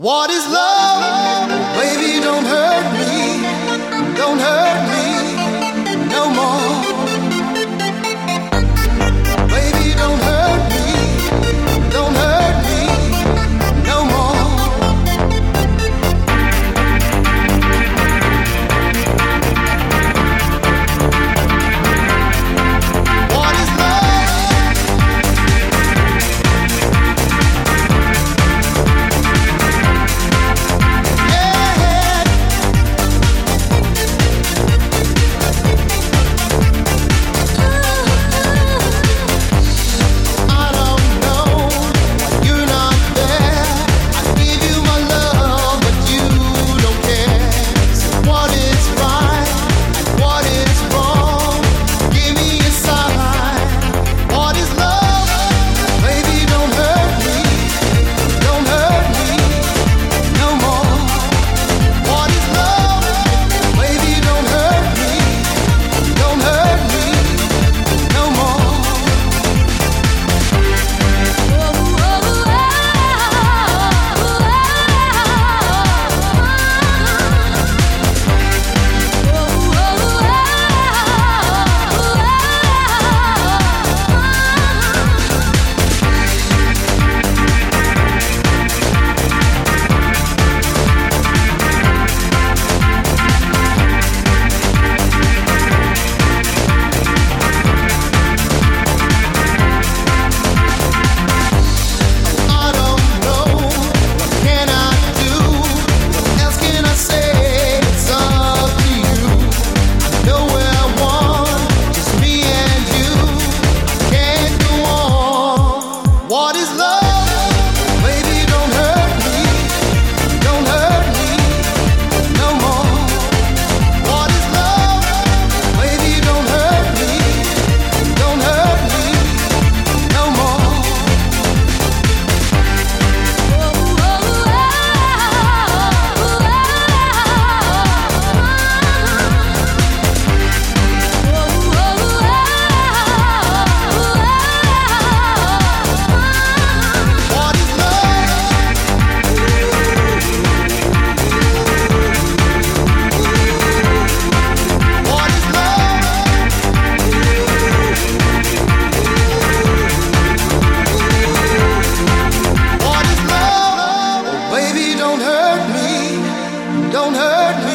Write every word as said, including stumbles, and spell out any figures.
What is love? Baby, don't hurt me. Don't hurt me no more. Baby, don't hurt me. Don't hurt me no more. What is love? Yeah. I don't know why you're not there. I give you my love, but you don't care. So what is right and what is wrong? Give me a sign. What is love? Baby, don't hurt me. Don't hurt me no more. What is love? Baby, don't hurt me. Don't hurt me no more. I don't know. What can I do? What else can I say? It's up to you. I know where I want, just me and you. I can't go on. What is love? Baby, don't hurt me. Don't hurt me no more. What is love? Baby, don't hurt me. Don't hurt me no more. What is love? What is love? What is love? Oh, baby, don't hurt me. Don't hurt me